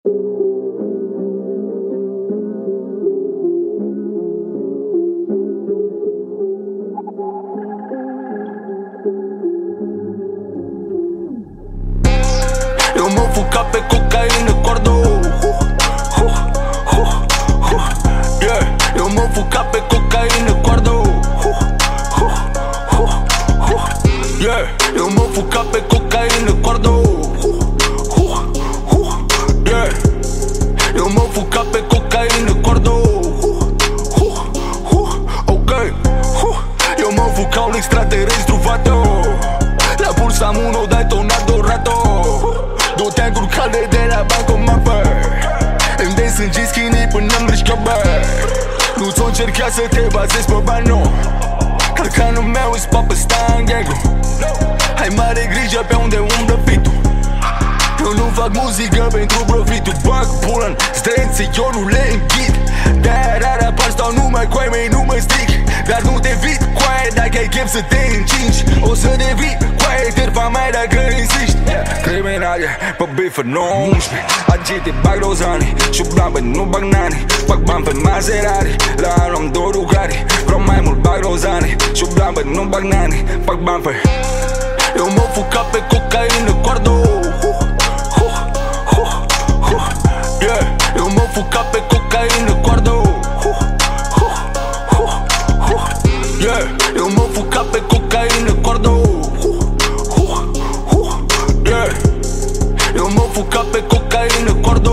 Eu mă fuca pe cocaină, cordo. Yeah. Eu mă fuca pe cocaină, cordo. Yeah. Eu mă fuca pe cocaină, cordo. Yeah. Eu mă fuca pe cocaină, cordo. Ok. Eu mă fuca un extraterestru, vato. La pulsa am uno, dai tornado rato. Două teancuri calde de la bancomat, bă. Îmi dai sânge skinny până-mi rișcă, bă. Nu ți-o încerca să te bazezi pe bani, nu. Calcanul meu îți papă stanghengu. Hai mare grijă pe unde umblă fitul. Eu nu fac muzică pentru profitul. Bag pula-n zdrențe, eu nu le înghit. De-aia rar apar, stau numai cu ai mei, nu mă stric. Dar nu te vit, coaie, dacă ai chef să te încingi. O să devii, coaie, terfa mai dacă insiști. Criminale, pe bifă, 19 agite, bag rozane. Șublabă, nu bag nane. Fac bani pe Maserati. La anul am două Ducati. Vreau mai mult, bag rozane. Șublabă, nu bag nane. Fac bani pe. Eu mă fuca pe cocaină, cordo. Yeah. Eu mă fuca pe cocaină, cordo. Yeah. Eu mă fuca pe cocaină, cordo. Yeah. Eu mă fuca pe cocaină, cordo.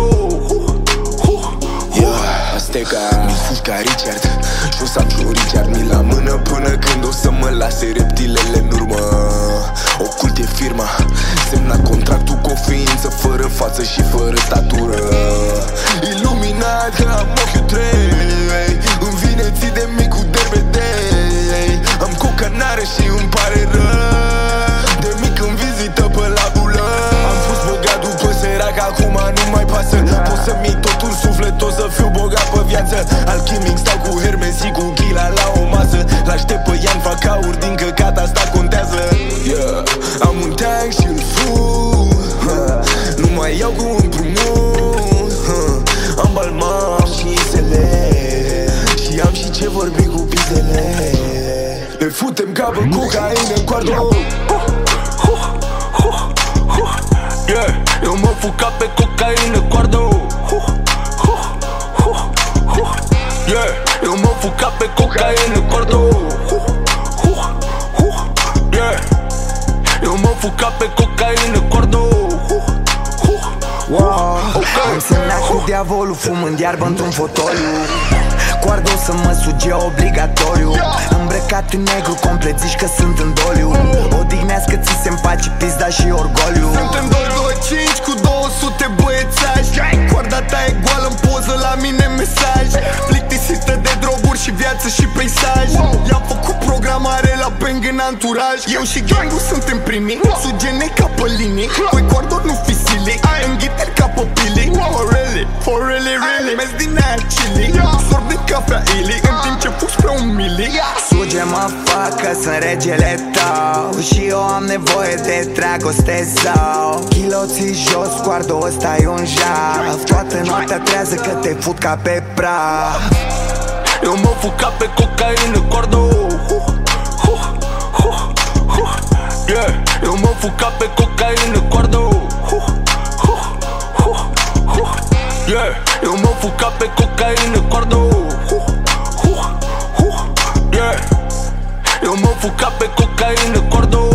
Yeah, Azteca, mi fugi ca Richard. Și o să am și un Richard mi la mână până când o să mă lase reptilele în urmă. Ocult e firma, semna contractul cu o ființă fără față și fără statură. Iluminat că am ochiul trei, îmi vine ții de mic cu derbede. Am cocanară și îmi pare rău. De mic îmi vizită pe la bulă. Am fost băgat după sărac, acum nu mai pasă. Pot să-mi iei tot un suflet, o să fiu bogat pe viață. Alchimic stau cu Hermes și cu Chila la o masă. L-aștept pe Ian, fac aur din căcat, asta contează. Yeah. Am un tank și un fug, nu mai iau cu împrumut. Am balmam și isele și am și ce vorbi cu pizele. Ne futem ca pe cocaină în coardo. Yeah. Eu mă fuca pe cocaină, cordo. Yeah. Eu mă fuca pe cocaină, cordo. Yeah. Eu mă fuca pe cocaină, cordo. Wow. Okay. Am semnat cu diavolul, fumând iarbă într-un fotoliu. Coardo să mă suge obligatoriu. Îmbrăcat în negru complet, zici că sunt în doliu. Odihnească ți se împace pizda și orgoliu. Suntem 225 cu 200 băiețași. Coarda ta e goală în poză, la mine mesaj. Plictisită de droguri și viață și peisaj. I-am făcut programare la Bang în anturaj. Eu și gang-ul suntem primii, sugene ca pe linii. Voi coardor nu fi silly, înghiteri ca pe pili. For really, really, mers din aia chili. Sorb din cafea ili, în timp ce fug spre un mili. Suge mă fac că sunt regele tău și eu am nevoie de dragoste sau chiloții jos, coardo ăsta e un jaf. Toată noaptea trează că te fut ca pe praf. Eu mă fuca pe cocaină, cordo. Yeah. Eu mă fuca pe cocaină, cordo. Yeah. Eu mă fuca pe cocaină, cordo. Yeah. Eu mă fuca pe cocaină, cordo.